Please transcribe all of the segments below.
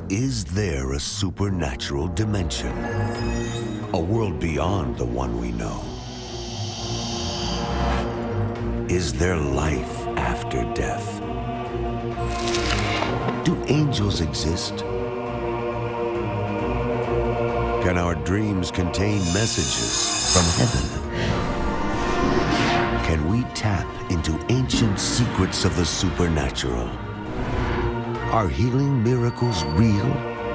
Is there a supernatural dimension? A world beyond the one we know? Is there life after death? Do angels exist? Can our dreams contain messages from heaven? Can we tap into ancient secrets of the supernatural? Are healing miracles real?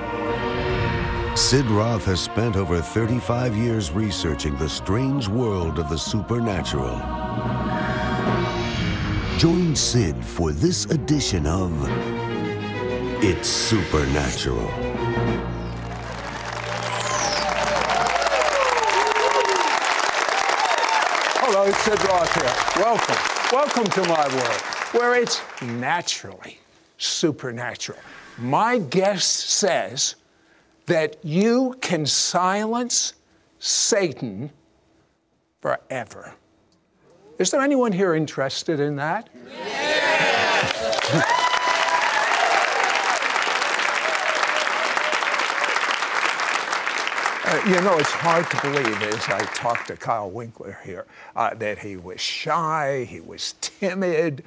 Sid Roth has spent over 35 years researching the strange world of the supernatural. Join Sid for this edition of It's Supernatural. Hello, it's Sid Roth here. Welcome to my world, where it's naturally supernatural. My guest says that you can silence Satan forever. Is there anyone here interested in that? Yeah. You know, it's hard to believe, as I talked to Kyle Winkler here, that he was shy, he was timid,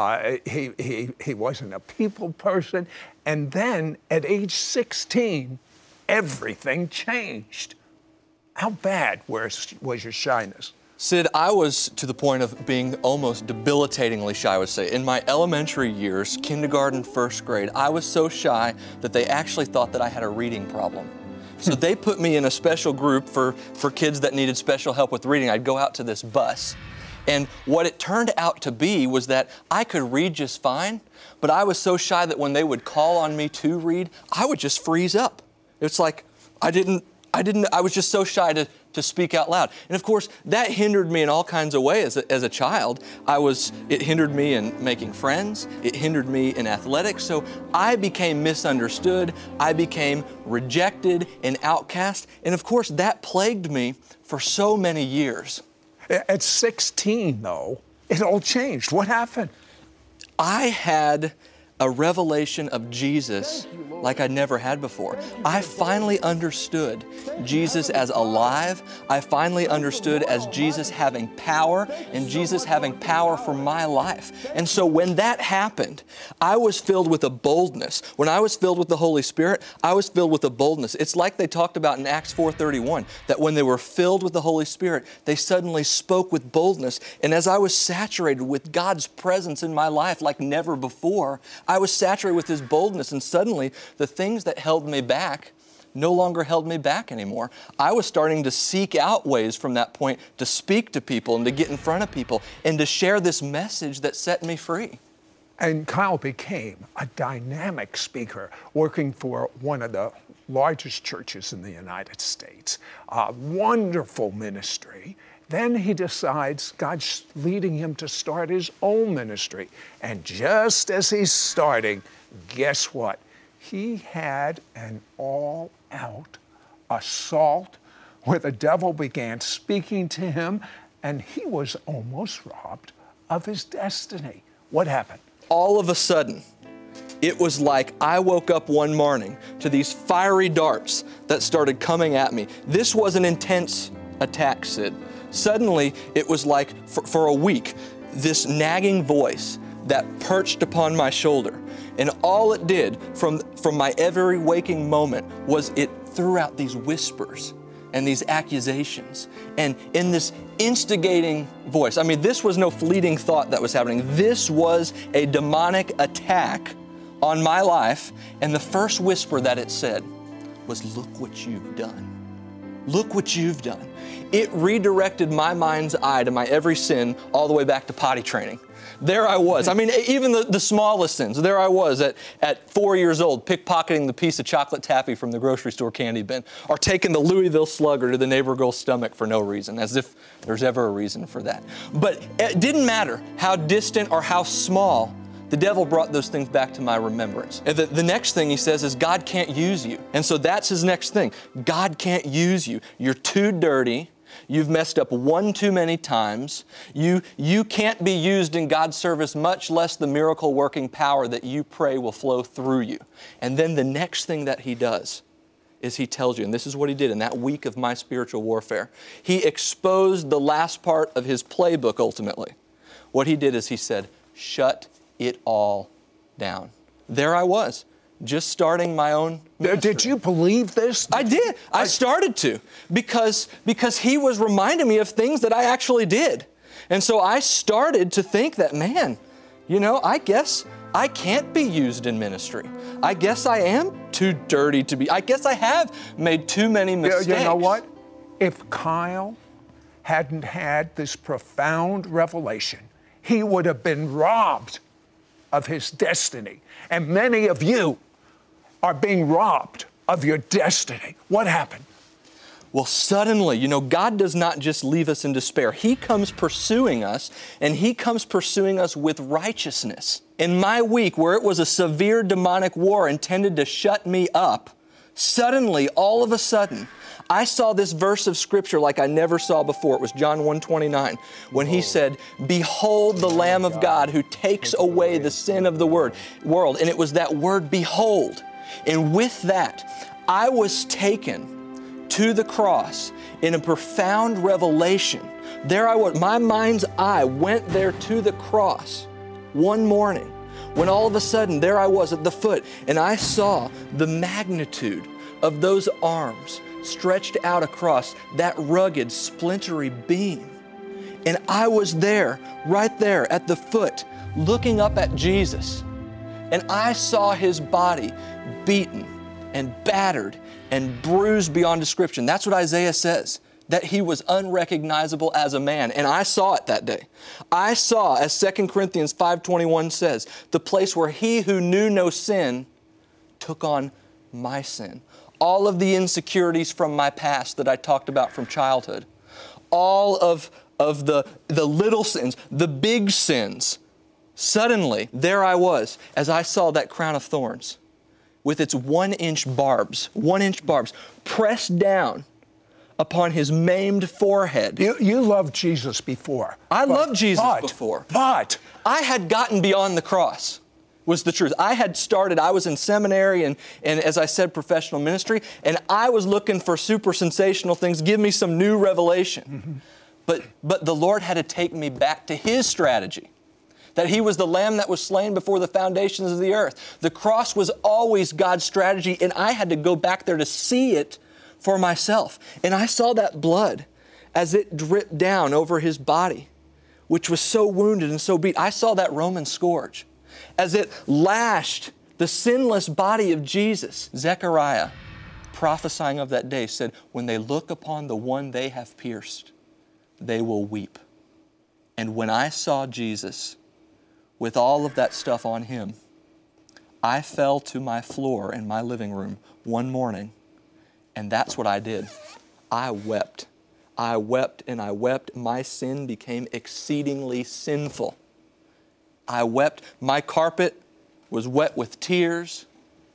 he wasn't a people person. And then at age 16, everything changed. How bad was your shyness? Sid, I was to the point of being almost debilitatingly shy, I would say. In my elementary years, kindergarten, first grade, I was so shy that they actually thought that I had a reading problem. So they put me in a special group for kids that needed special help with reading. I'd go out to this bus. And what it turned out to be was that I could read just fine, but I was so shy that when they would call on me to read, I would just freeze up. It's like I was just so shy to speak out loud. And of course, that hindered me in all kinds of ways as a child. It hindered me in making friends. It hindered me in athletics. So I became misunderstood. I became rejected and outcast. And of course, that plagued me for so many years. At 16, though, it all changed. What happened? I had a revelation of Jesus like I'd never had before. I finally understood Jesus as alive. I finally understood as Jesus having power and Jesus having power for my life. And so when that happened, I was filled with a boldness. When I was filled with the Holy Spirit, I was filled with a boldness. It's like they talked about in Acts 4:31, that when they were filled with the Holy Spirit, they suddenly spoke with boldness. And as I was saturated with God's presence in my life like never before, I was saturated with His boldness, and suddenly the things that held me back no longer held me back anymore. I was starting to seek out ways from that point to speak to people and to get in front of people and to share this message that set me free. And Kyle became a dynamic speaker, working for one of the largest churches in the United States. A wonderful ministry. Then he decides God's leading him to start his own ministry. And just as he's starting, guess what? He had an all-out assault where the devil began speaking to him, and he was almost robbed of his destiny. What happened? All of a sudden, it was like I woke up one morning to these fiery darts that started coming at me. This was an intense attack, Sid. Suddenly, it was like for a week, this nagging voice that perched upon my shoulder. And all it did from my every waking moment was it threw out these whispers and these accusations. And in this instigating voice, I mean, this was no fleeting thought that was happening. This was a demonic attack on my life. And the first whisper that it said was, "Look what you've done. Look what you've done." It redirected my mind's eye to my every sin all the way back to potty training. There I was. I mean, even the smallest sins. There I was at 4 years old, pickpocketing the piece of chocolate taffy from the grocery store candy bin, or taking the Louisville Slugger to the neighbor girl's stomach for no reason, as if there's ever a reason for that. But it didn't matter how distant or how small, the devil brought those things back to my remembrance. And the next thing he says is, God can't use you. And so that's his next thing. God can't use you. You're too dirty. You've messed up one too many times. You can't be used in God's service, much less the miracle-working power that you pray will flow through you. And then the next thing that he does is he tells you, and this is what he did in that week of my spiritual warfare. He exposed the last part of his playbook ultimately. What he did is he said, shut it all down. There I was, just starting my own ministry. Did you believe this? I did. I started to because he was reminding me of things that I actually did. And so I started to think that, man, you know, I guess I can't be used in ministry. I guess I am too dirty to be. I guess I have made too many mistakes. You know what? If Kyle hadn't had this profound revelation, he would have been robbed of his destiny. And many of you are being robbed of your destiny. What happened? Well, suddenly, you know, God does not just leave us in despair. He comes pursuing us, and He comes pursuing us with righteousness. In my week, where it was a severe demonic war intended to shut me up, suddenly, all of a sudden, I saw this verse of Scripture like I never saw before. It was John 1:29, when He said, "Behold the Lamb of God who takes away the sin of the world." And it was that word, behold. And with that, I was taken to the cross in a profound revelation. There I was, my mind's eye went there to the cross one morning when all of a sudden there I was at the foot, and I saw the magnitude of those arms stretched out across that rugged, splintery beam. And I was there, right there at the foot, looking up at Jesus. And I saw His body beaten and battered and bruised beyond description. That's what Isaiah says, that He was unrecognizable as a man. And I saw it that day. I saw, as 2 Corinthians 5:21 says, the place where He who knew no sin took on my sin. All of the insecurities from my past that I talked about from childhood, all of the little sins, the big sins. Suddenly, there I was as I saw that crown of thorns with its 1-inch barbs, pressed down upon His maimed forehead. You loved Jesus before. I loved Jesus before. But I had gotten beyond the cross, was the truth. I was in seminary and as I said, professional ministry, and I was looking for super sensational things, give me some new revelation. Mm-hmm. But the Lord had to take me back to His strategy, that He was the Lamb that was slain before the foundations of the earth. The cross was always God's strategy, and I had to go back there to see it for myself. And I saw that blood as it dripped down over His body, which was so wounded and so beat. I saw that Roman scourge as it lashed the sinless body of Jesus. Zechariah, prophesying of that day, said, when they look upon the one they have pierced, they will weep. And when I saw Jesus with all of that stuff on Him, I fell to my floor in my living room one morning, and that's what I did. I wept. I wept and I wept. My sin became exceedingly sinful. I wept. My carpet was wet with tears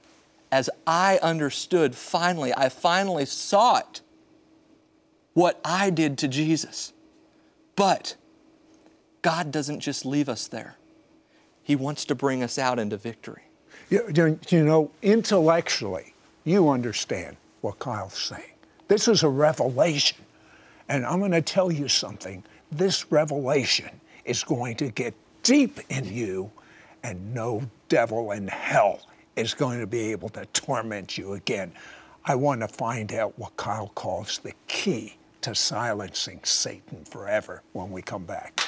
as I understood I finally saw it, what I did to Jesus. But God doesn't just leave us there. He wants to bring us out into victory. You know, intellectually, you understand what Kyle's saying. This is a revelation. And I'm going to tell you something. This revelation is going to get deep in you, and no devil in hell is going to be able to torment you again. I want to find out what Kyle calls the key to silencing Satan forever when we come back.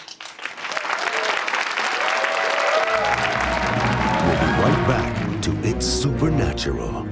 We'll be right back to It's Supernatural.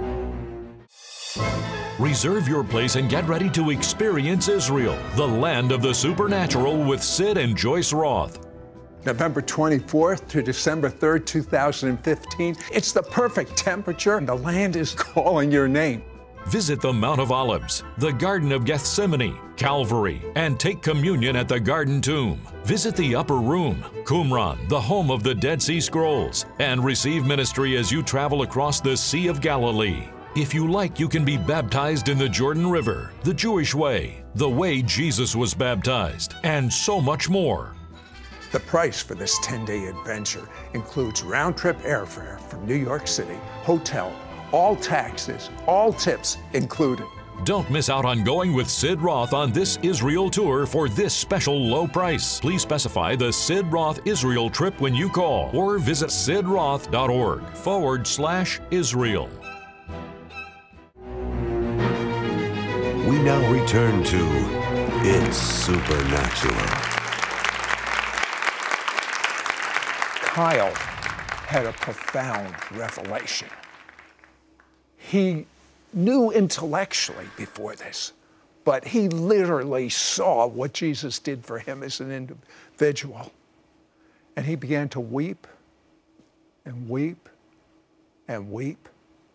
Reserve your place and get ready to experience Israel, the land of the supernatural, with Sid and Joyce Roth. November 24th to December 3rd, 2015. It's the perfect temperature, and the land is calling your name. Visit the Mount of Olives, the Garden of Gethsemane, Calvary, and take communion at the Garden Tomb. Visit the Upper Room, Qumran, the home of the Dead Sea Scrolls, and receive ministry as you travel across the Sea of Galilee. If you like, you can be baptized in the Jordan River, the Jewish way, the way Jesus was baptized, and so much more. The price for this 10-day adventure includes round-trip airfare from New York City, hotel, all taxes, all tips included. Don't miss out on going with Sid Roth on this Israel tour for this special low price. Please specify the Sid Roth Israel trip when you call or visit sidroth.org/Israel. We now return to It's Supernatural. Kyle had a profound revelation. He knew intellectually before this, but he literally saw what Jesus did for him as an individual. And he began to weep and weep and weep.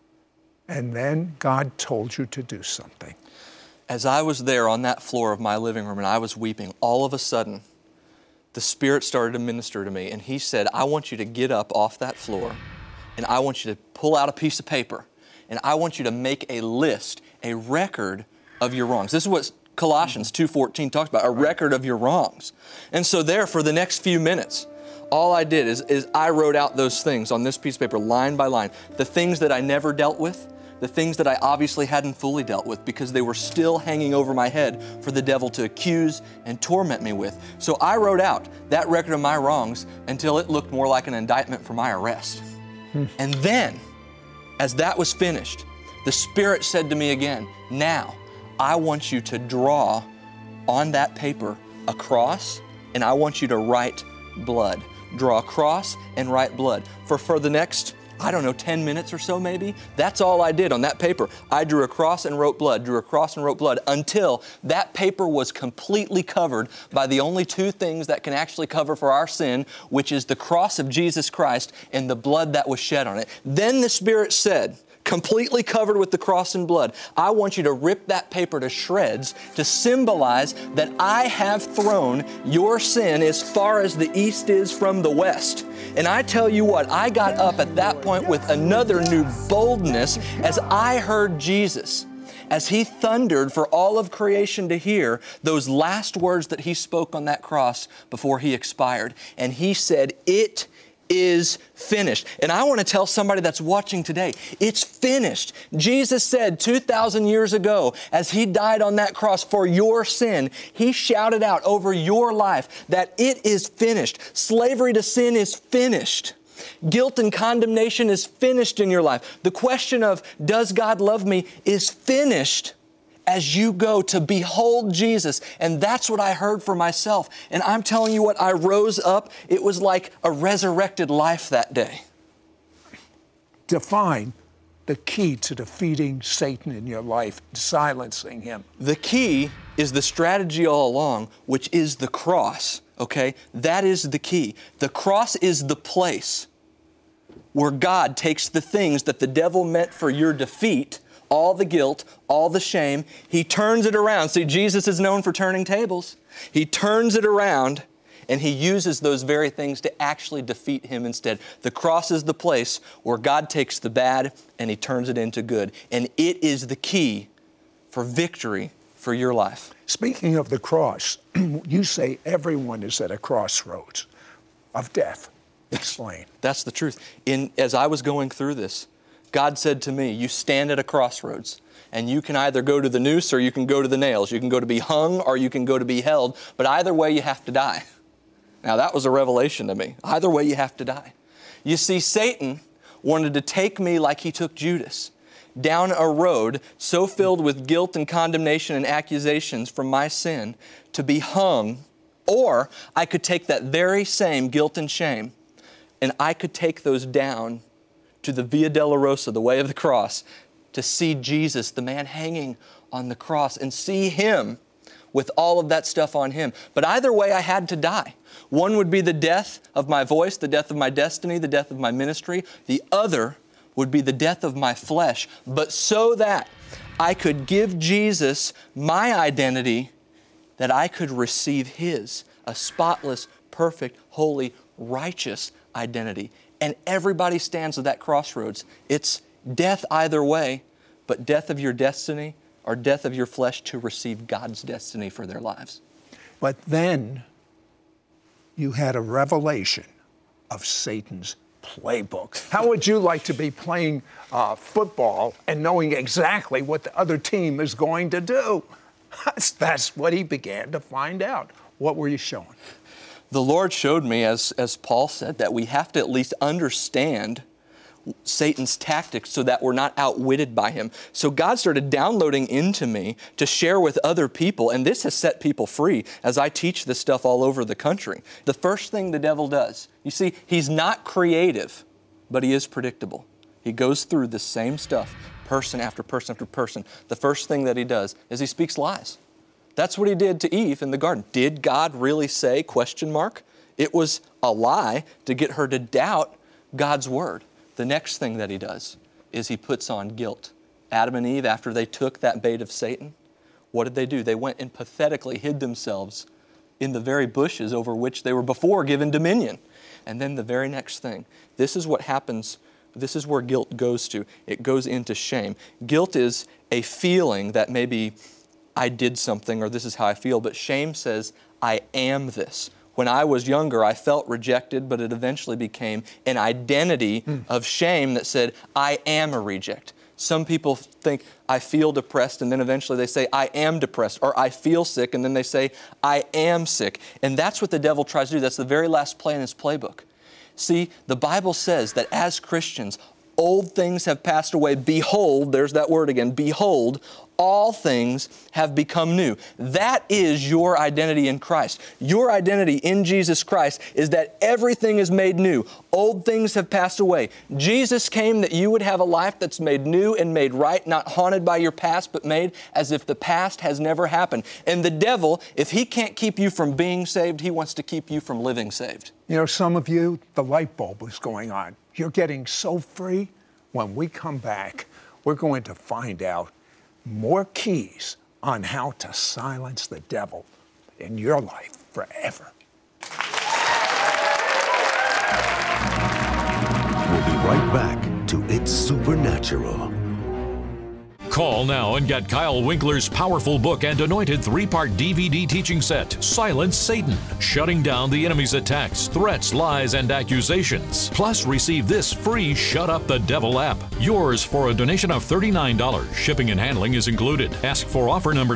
And then God told you to do something. As I was there on that floor of my living room and I was weeping, all of a sudden, the Spirit started to minister to me, and He said, I want you to get up off that floor, and I want you to pull out a piece of paper, and I want you to make a list, a record of your wrongs. This is what Colossians 2:14 talks about, a record of your wrongs. And so there, for the next few minutes, all I did is I wrote out those things on this piece of paper, line by line, the things that I never dealt with, the things that I obviously hadn't fully dealt with because they were still hanging over my head for the devil to accuse and torment me with. So I wrote out that record of my wrongs until it looked more like an indictment for my arrest. And then, as that was finished, the Spirit said to me again, now I want you to draw on that paper a cross, and I want you to write blood. Draw a cross and write blood. For the next, 10 minutes or so maybe. That's all I did on that paper. I drew a cross and wrote blood, drew a cross and wrote blood until that paper was completely covered by the only two things that can actually cover for our sin, which is the cross of Jesus Christ and the blood that was shed on it. Then the Spirit said, completely covered with the cross and blood, I want you to rip that paper to shreds to symbolize that I have thrown your sin as far as the east is from the west. And I tell you what, I got up at that point with another new boldness as I heard Jesus, as He thundered for all of creation to hear those last words that He spoke on that cross before He expired. And He said, it is finished. And I want to tell somebody that's watching today, it's finished. Jesus said 2,000 years ago, as He died on that cross for your sin, He shouted out over your life that it is finished. Slavery to sin is finished. Guilt and condemnation is finished in your life. The question of, does God love me, is finished as you go to behold Jesus. And that's what I heard for myself. And I'm telling you what, I rose up. It was like a resurrected life that day. Define the key to defeating Satan in your life, silencing him. The key is the strategy all along, which is the cross, okay? That is the key. The cross is the place where God takes the things that the devil meant for your defeat, all the guilt, all the shame, He turns it around. See, Jesus is known for turning tables. He turns it around and He uses those very things to actually defeat Him instead. The cross is the place where God takes the bad and He turns it into good. And it is the key for victory for your life. Speaking of the cross, you say everyone is at a crossroads of death. Explain. That's the truth. As I was going through this, God said to me, you stand at a crossroads, and you can either go to the noose or you can go to the nails. You can go to be hung or you can go to be held, but either way you have to die. Now that was a revelation to me. Either way you have to die. You see, Satan wanted to take me like he took Judas, down a road so filled with guilt and condemnation and accusations from my sin to be hung, or I could take that very same guilt and shame and I could take those down to the Via Dolorosa, the way of the cross, to see Jesus, the man hanging on the cross, and see Him with all of that stuff on Him. But either way, I had to die. One would be the death of my voice, the death of my destiny, the death of my ministry. The other would be the death of my flesh. But so that I could give Jesus my identity, that I could receive His, a spotless, perfect, holy, righteous identity. And everybody stands at that crossroads. It's death either way, but death of your destiny or death of your flesh to receive God's destiny for their lives. But then you had a revelation of Satan's playbook. How would you like to be playing football and knowing exactly what the other team is going to do? That's what he began to find out. What were you showing? The Lord showed me, as Paul said, that we have to at least understand Satan's tactics so that we're not outwitted by him. So God started downloading into me to share with other people, and this has set people free as I teach this stuff all over the country. The first thing the devil does, you see, he's not creative, but he is predictable. He goes through the same stuff, person after person after person. The first thing that he does is he speaks lies. That's what he did to Eve in the garden. Did God really say, ? It was a lie to get her to doubt God's word. The next thing that he does is he puts on guilt. Adam and Eve, after they took that bait of Satan, what did they do? They went and pathetically hid themselves in the very bushes over which they were before given dominion. And then the very next thing, this is what happens, this is where guilt goes to. It goes into shame. Guilt is a feeling that maybe I did something or this is how I feel, but shame says, I am this. When I was younger, I felt rejected, but it eventually became an identity of shame that said, I am a reject. Some people think, I feel depressed, and then eventually they say, I am depressed, or I feel sick, and then they say, I am sick. And that's what the devil tries to do. That's the very last play in his playbook. See, the Bible says that as Christians, old things have passed away. Behold, there's that word again, behold, all things have become new. That is your identity in Christ. Your identity in Jesus Christ is that everything is made new. Old things have passed away. Jesus came that you would have a life that's made new and made right, not haunted by your past, but made as if the past has never happened. And the devil, if he can't keep you from being saved, he wants to keep you from living saved. You know, some of you, the light bulb is going on. You're getting so free. When we come back, we're going to find out more keys on how to silence the devil in your life forever. We'll be right back to It's Supernatural. Call now and get Kyle Winkler's powerful book and anointed 3-part DVD teaching set, Silence Satan, shutting down the enemy's attacks, threats, lies, and accusations. Plus, receive this free Shut Up the Devil app. Yours for a donation of $39. Shipping and handling is included. Ask for offer number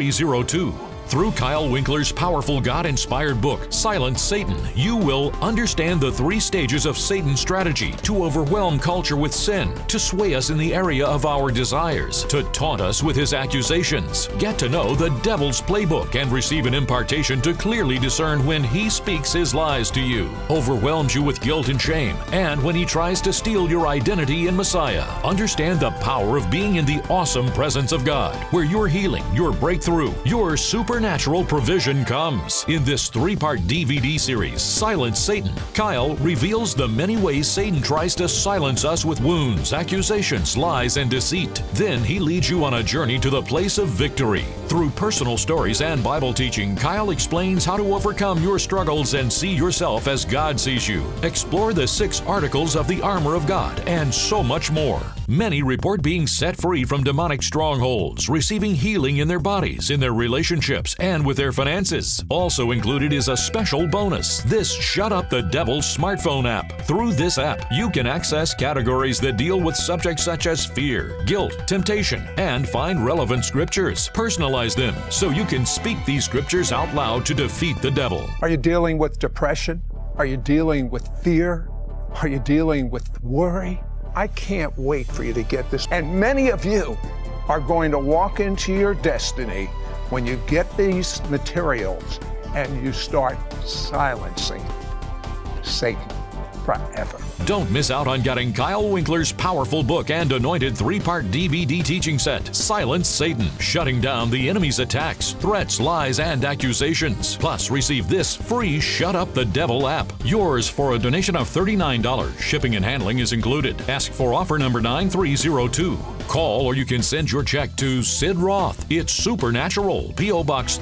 9302. Through Kyle Winkler's powerful God-inspired book, Silence Satan, you will understand the 3 stages of Satan's strategy to overwhelm culture with sin, to sway us in the area of our desires, to taunt us with his accusations. Get to know the devil's playbook and receive an impartation to clearly discern when he speaks his lies to you, overwhelms you with guilt and shame, and when he tries to steal your identity in Messiah. Understand the power of being in the awesome presence of God, where your healing, your breakthrough, your supernatural provision comes. In this 3-part DVD series, Silence Satan, Kyle reveals the many ways Satan tries to silence us with wounds, accusations, lies, and deceit. Then he leads you on a journey to the place of victory. Through personal stories and Bible teaching, Kyle explains how to overcome your struggles and see yourself as God sees you. Explore the 6 articles of the armor of God and so much more. Many report being set free from demonic strongholds, receiving healing in their bodies, in their relationships, and with their finances. Also included is a special bonus, this Shut Up the Devil smartphone app. Through this app, you can access categories that deal with subjects such as fear, guilt, temptation, and find relevant scriptures. Personalize them so you can speak these scriptures out loud to defeat the devil. Are you dealing with depression? Are you dealing with fear? Are you dealing with worry? I can't wait for you to get this. And many of you are going to walk into your destiny when you get these materials and you start silencing Satan forever. Don't miss out on getting Kyle Winkler's powerful book and anointed 3-part DVD teaching set, Silence Satan, shutting down the enemy's attacks, threats, lies, and accusations. Plus, receive this free Shut Up the Devil app. Yours for a donation of $39. Shipping and handling is included. Ask for offer number 9302. Call or you can send your check to Sid Roth. It's Supernatural, P.O. Box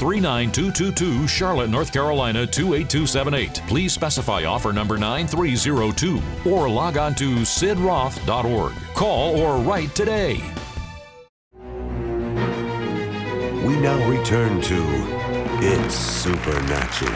39222, Charlotte, North Carolina 28278. Please specify offer number 9302 or log on to sidroth.org. Call or write today. We now return to It's Supernatural.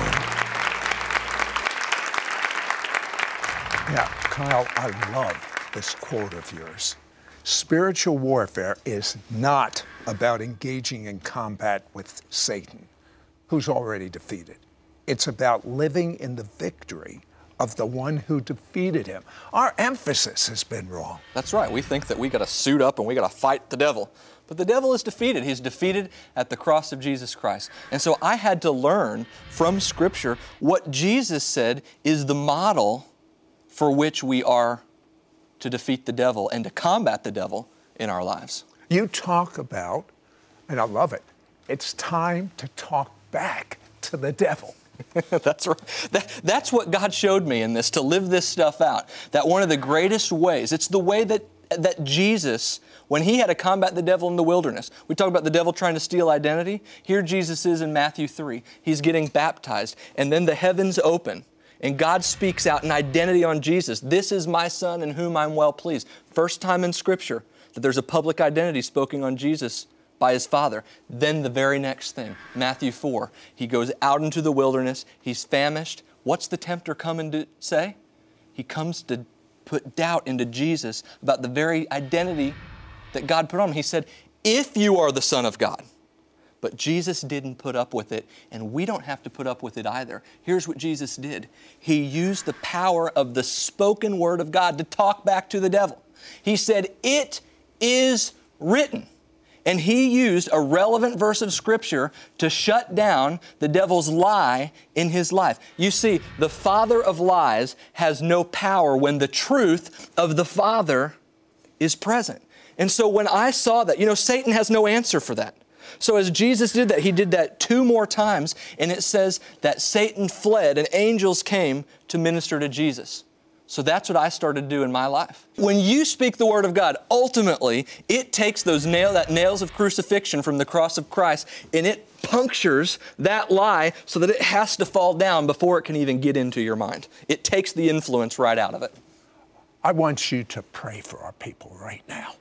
Yeah, Kyle, I love this quote of yours. Spiritual warfare is not about engaging in combat with Satan, who's already defeated. It's about living in the victory of the one who defeated him. Our emphasis has been wrong. That's right. We think that we got to suit up and we got to fight the devil. But the devil is defeated. He's defeated at the cross of Jesus Christ. And so I had to learn from Scripture what Jesus said is the model for which we are to defeat the devil and to combat the devil in our lives. You talk about, and I love it, it's time to talk back to the devil. That's right. That's what God showed me in this, to live this stuff out. That one of the greatest ways, it's the way that Jesus, when He had to combat the devil in the wilderness, we talk about the devil trying to steal identity. Here Jesus is in Matthew 3. He's getting baptized, and then the heavens open, and God speaks out an identity on Jesus. This is my Son in whom I'm well pleased. First time in Scripture that there's a public identity spoken on Jesus by His Father. Then the very next thing, Matthew 4, He goes out into the wilderness. He's famished. What's the tempter coming to say? He comes to put doubt into Jesus about the very identity that God put on him. He said, if you are the Son of God. But Jesus didn't put up with it, and we don't have to put up with it either. Here's what Jesus did. He used the power of the spoken word of God to talk back to the devil. He said, it is written. And He used a relevant verse of Scripture to shut down the devil's lie in his life. You see, the father of lies has no power when the truth of the Father is present. And so when I saw that, Satan has no answer for that. So as Jesus did that, He did that 2 more times, and it says that Satan fled and angels came to minister to Jesus. So that's what I started to do in my life. When you speak the Word of God, ultimately, it takes those nails of crucifixion from the cross of Christ, and it punctures that lie so that it has to fall down before it can even get into your mind. It takes the influence right out of it. I want you to pray for our people right now.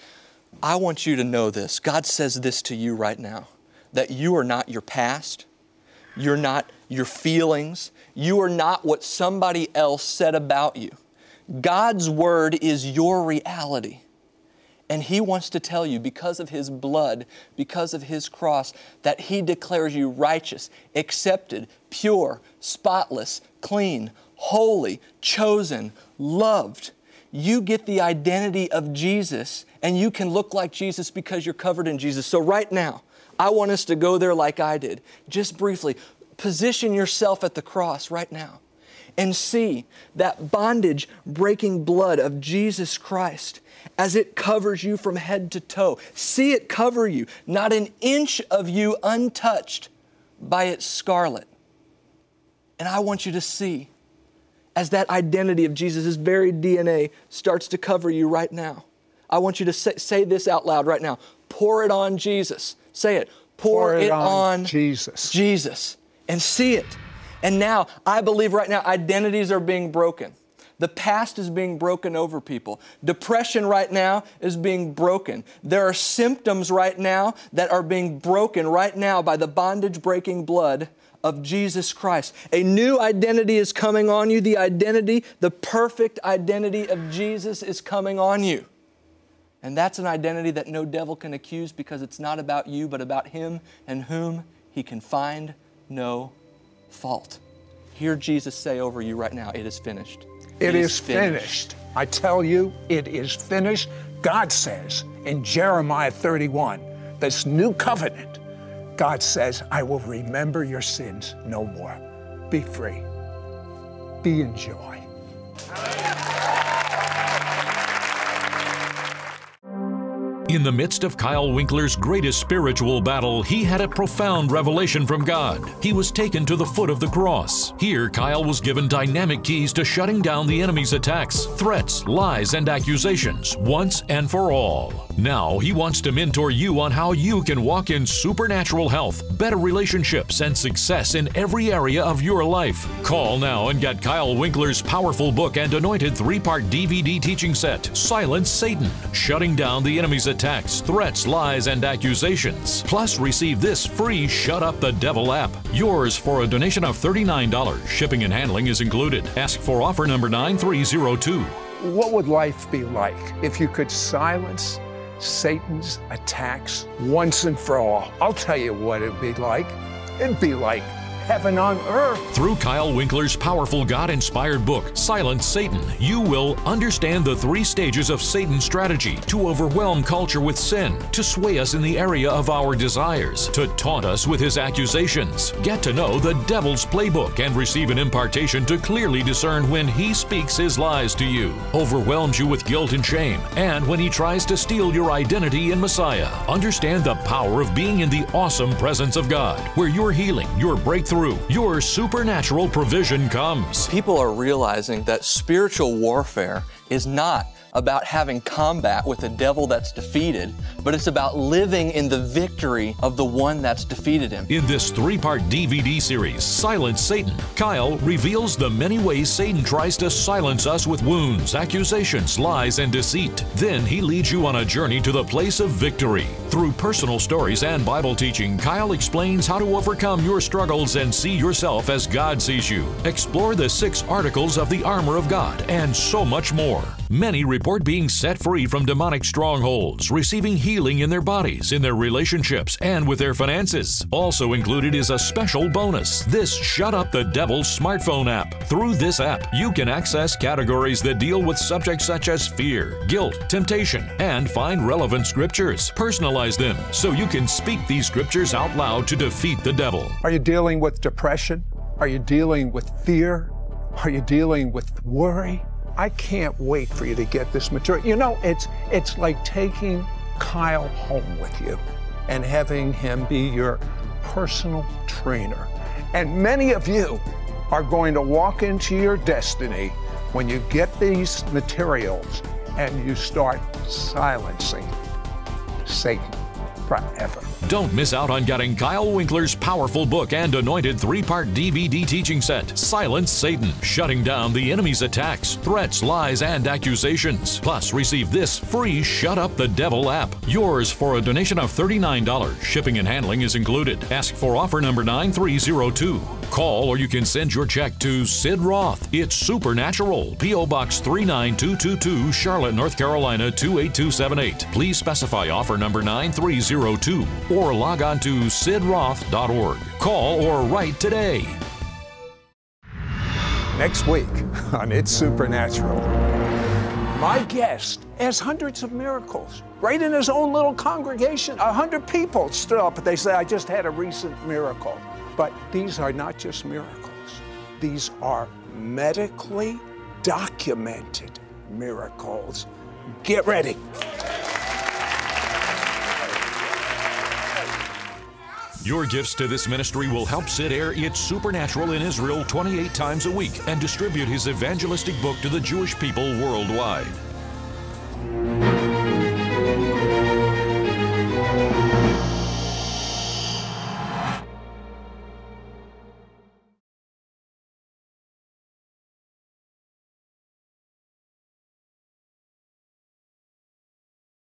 I want you to know this. God says this to you right now, that you are not your past. You're not your feelings. You are not what somebody else said about you. God's Word is your reality. And He wants to tell you, because of His blood, because of His cross, that He declares you righteous, accepted, pure, spotless, clean, holy, chosen, loved. You get the identity of Jesus, and you can look like Jesus because you're covered in Jesus. So right now, I want us to go there like I did. Just briefly, position yourself at the cross right now and see that bondage-breaking blood of Jesus Christ as it covers you from head to toe. See it cover you, not an inch of you untouched by its scarlet. And I want you to see as that identity of Jesus' very DNA starts to cover you right now. I want you to say this out loud right now. Pour it on Jesus. Say it. Pour it on Jesus. Jesus. And see it. And now, I believe right now, identities are being broken. The past is being broken over people. Depression right now is being broken. There are symptoms right now that are being broken right now by the bondage-breaking blood of Jesus Christ. A new identity is coming on you. The perfect identity of Jesus is coming on you. And that's an identity that no devil can accuse because it's not about you, but about Him and whom He can find no fault. Hear Jesus say over you right now, it is finished. It is finished. I tell you, it is finished. God says in Jeremiah 31, this new covenant, God says, I will remember your sins no more. Be free. Be in joy. In the midst of Kyle Winkler's greatest spiritual battle, he had a profound revelation from God. He was taken to the foot of the cross. Here, Kyle was given dynamic keys to shutting down the enemy's attacks, threats, lies, and accusations once and for all. Now, he wants to mentor you on how you can walk in supernatural health, better relationships, and success in every area of your life. Call now and get Kyle Winkler's powerful book and anointed 3-part DVD teaching set, Silence Satan, Shutting Down the Enemy's Attacks, attacks, threats, lies, and accusations. Plus, receive this free Shut Up the Devil app. Yours for a donation of $39. Shipping and handling is included. Ask for offer number 9302. What would life be like if you could silence Satan's attacks once and for all? I'll tell you what it'd be like. It'd be like heaven on earth. Through Kyle Winkler's powerful God-inspired book, Silence Satan, you will understand the 3 stages of Satan's strategy to overwhelm culture with sin, to sway us in the area of our desires, to taunt us with his accusations. Get to know the devil's playbook and receive an impartation to clearly discern when he speaks his lies to you, overwhelms you with guilt and shame, and when he tries to steal your identity in Messiah. Understand the power of being in the awesome presence of God, where your healing, your breakthrough, your supernatural provision comes. People are realizing that spiritual warfare is not about having combat with a devil that's defeated, but it's about living in the victory of the one that's defeated him. In this 3-part DVD series, Silence Satan, Kyle reveals the many ways Satan tries to silence us with wounds, accusations, lies, and deceit. Then he leads you on a journey to the place of victory. Through personal stories and Bible teaching, Kyle explains how to overcome your struggles and see yourself as God sees you. Explore the 6 articles of the armor of God and so much more. Many report being set free from demonic strongholds, receiving healing in their bodies, in their relationships, and with their finances. Also included is a special bonus, this Shut Up the Devil smartphone app. Through this app, you can access categories that deal with subjects such as fear, guilt, temptation, and find relevant scriptures. Personalize them so you can speak these scriptures out loud to defeat the devil. Are you dealing with depression? Are you dealing with fear? Are you dealing with worry? I can't wait for you to get this material. You know, it's like taking Kyle home with you and having him be your personal trainer. And many of you are going to walk into your destiny when you get these materials and you start silencing Satan forever. Don't miss out on getting Kyle Winkler's powerful book and anointed 3-part DVD teaching set, Silence Satan, shutting down the enemy's attacks, threats, lies, and accusations. Plus, receive this free Shut Up the Devil app. Yours for a donation of $39. Shipping and handling is included. Ask for offer number 9302. Call or you can send your check to Sid Roth. It's Supernatural, P.O. Box 39222, Charlotte, North Carolina 28278. Please specify offer number 9302 or log on to sidroth.org. Call or write today. Next week on It's Supernatural, my guest has hundreds of miracles. Right in his own little congregation, 100 people stood up and they say, I just had a recent miracle. But these are not just miracles. These are medically documented miracles. Get ready. Your gifts to this ministry will help Sid air It's Supernatural in Israel 28 times a week and distribute his evangelistic book to the Jewish people worldwide.